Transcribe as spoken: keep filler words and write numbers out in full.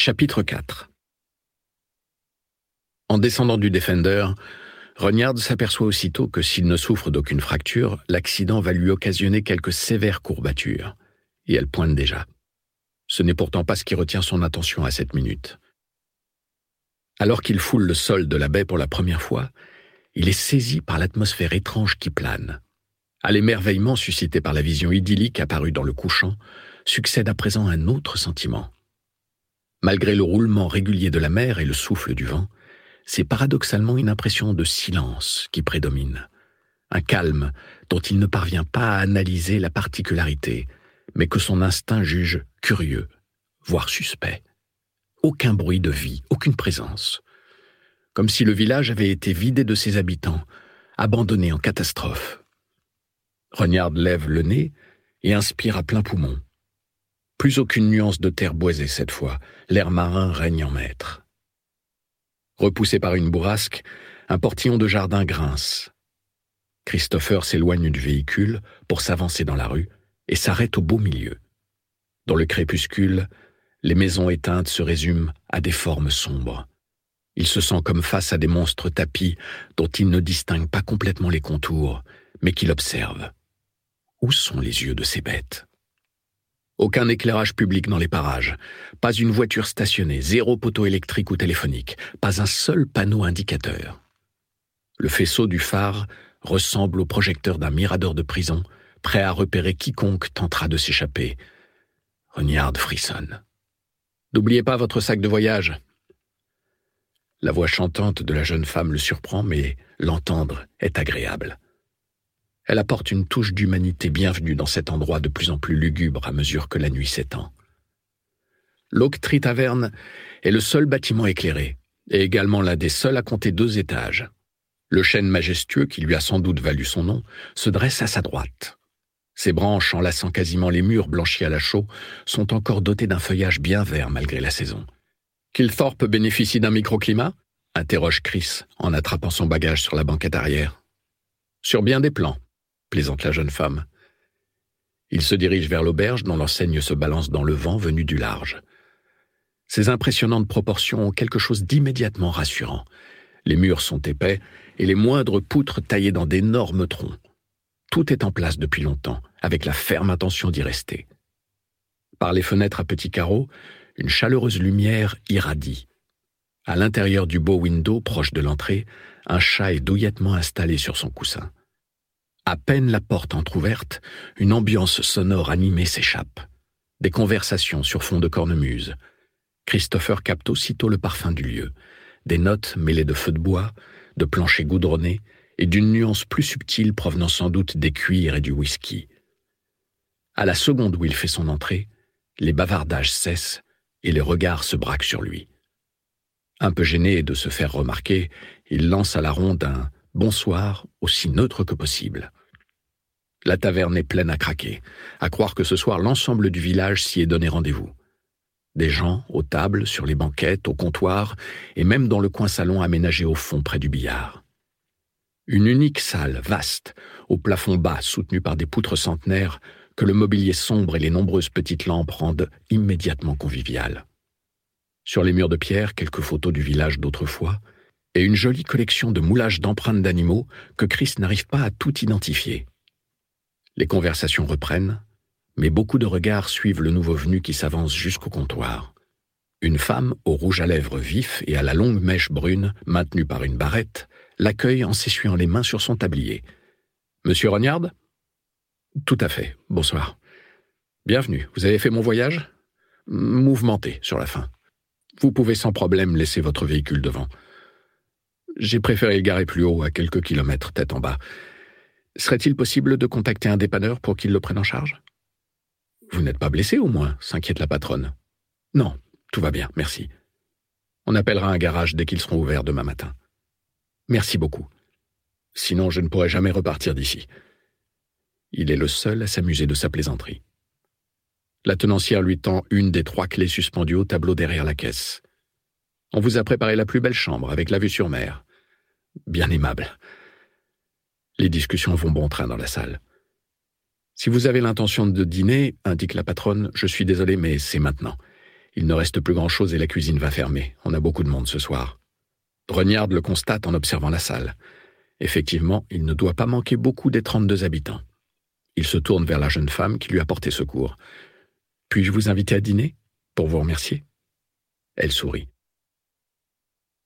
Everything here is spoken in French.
Chapitre quatre. En descendant du Defender, Ronyard s'aperçoit aussitôt que s'il ne souffre d'aucune fracture, l'accident va lui occasionner quelques sévères courbatures. Et elles pointent déjà. Ce n'est pourtant pas ce qui retient son attention à cette minute. Alors qu'il foule le sol de la baie pour la première fois, il est saisi par l'atmosphère étrange qui plane. À l'émerveillement suscité par la vision idyllique apparue dans le couchant, succède à présent un autre sentiment. Malgré le roulement régulier de la mer et le souffle du vent, c'est paradoxalement une impression de silence qui prédomine. Un calme dont il ne parvient pas à analyser la particularité, mais que son instinct juge curieux, voire suspect. Aucun bruit de vie, aucune présence. Comme si le village avait été vidé de ses habitants, abandonné en catastrophe. Ronyard lève le nez et inspire à plein poumon. Plus aucune nuance de terre boisée cette fois, l'air marin règne en maître. Repoussé par une bourrasque, un portillon de jardin grince. Christopher s'éloigne du véhicule pour s'avancer dans la rue et s'arrête au beau milieu. Dans le crépuscule, les maisons éteintes se résument à des formes sombres. Il se sent comme face à des monstres tapis dont il ne distingue pas complètement les contours, mais qu'il observe. Où sont les yeux de ces bêtes ? Aucun éclairage public dans les parages, pas une voiture stationnée, zéro poteau électrique ou téléphonique, pas un seul panneau indicateur. Le faisceau du phare ressemble au projecteur d'un mirador de prison, prêt à repérer quiconque tentera de s'échapper. Ronyard frissonne. « N'oubliez pas votre sac de voyage !» La voix chantante de la jeune femme le surprend, mais l'entendre est agréable. Elle apporte une touche d'humanité bienvenue dans cet endroit de plus en plus lugubre à mesure que la nuit s'étend. L'Oak Tree Tavern est le seul bâtiment éclairé, et également l'un des seuls à compter deux étages. Le chêne majestueux, qui lui a sans doute valu son nom, se dresse à sa droite. Ses branches, enlaçant quasiment les murs blanchis à la chaux, sont encore dotées d'un feuillage bien vert malgré la saison. Kilthorpe bénéficie d'un microclimat ? Interroge Chris en attrapant son bagage sur la banquette arrière. Sur bien des plans, plaisante la jeune femme. Il se dirige vers l'auberge dont l'enseigne se balance dans le vent venu du large. Ces impressionnantes proportions ont quelque chose d'immédiatement rassurant. Les murs sont épais et les moindres poutres taillées dans d'énormes troncs. Tout est en place depuis longtemps, avec la ferme intention d'y rester. Par les fenêtres à petits carreaux, une chaleureuse lumière irradie. À l'intérieur du beau window, proche de l'entrée, un chat est douillettement installé sur son coussin. À peine la porte entr'ouverte, une ambiance sonore animée s'échappe. Des conversations sur fond de cornemuse. Christopher capte aussitôt le parfum du lieu. Des notes mêlées de feux de bois, de planchers goudronnés et d'une nuance plus subtile provenant sans doute des cuirs et du whisky. À la seconde où il fait son entrée, les bavardages cessent et les regards se braquent sur lui. Un peu gêné de se faire remarquer, il lance à la ronde un « bonsoir » aussi neutre que possible. La taverne est pleine à craquer, à croire que ce soir l'ensemble du village s'y est donné rendez-vous. Des gens aux tables, sur les banquettes, au comptoir, et même dans le coin salon aménagé au fond près du billard. Une unique salle, vaste, au plafond bas, soutenue par des poutres centenaires, que le mobilier sombre et les nombreuses petites lampes rendent immédiatement conviviales. Sur les murs de pierre, quelques photos du village d'autrefois, et une jolie collection de moulages d'empreintes d'animaux que Chris n'arrive pas à tout identifier. Les conversations reprennent, mais beaucoup de regards suivent le nouveau venu qui s'avance jusqu'au comptoir. Une femme, au rouge à lèvres vif et à la longue mèche brune, maintenue par une barrette, l'accueille en s'essuyant les mains sur son tablier. « Monsieur Ronyard ?»« Tout à fait, bonsoir. Bienvenue, vous avez fait mon voyage ? Mouvementé sur la fin. Vous pouvez sans problème laisser votre véhicule devant. J'ai préféré le garer plus haut, à quelques kilomètres, tête en bas. Serait-il possible de contacter un dépanneur pour qu'il le prenne en charge ? Vous n'êtes pas blessé au moins, s'inquiète la patronne. Non, tout va bien, merci. On appellera un garage dès qu'ils seront ouverts demain matin. Merci beaucoup. Sinon, je ne pourrai jamais repartir d'ici. Il est le seul à s'amuser de sa plaisanterie. La tenancière lui tend une des trois clés suspendues au tableau derrière la caisse. On vous a préparé la plus belle chambre, avec la vue sur mer. Bien aimable. Les discussions vont bon train dans la salle. Si vous avez l'intention de dîner, indique la patronne, je suis désolé, mais c'est maintenant. Il ne reste plus grand-chose et la cuisine va fermer. On a beaucoup de monde ce soir. Regnard le constate en observant la salle. Effectivement, il ne doit pas manquer beaucoup des trente-deux habitants. Il se tourne vers la jeune femme qui lui a porté secours. « Puis-je vous inviter à dîner, pour vous remercier ?» Elle sourit.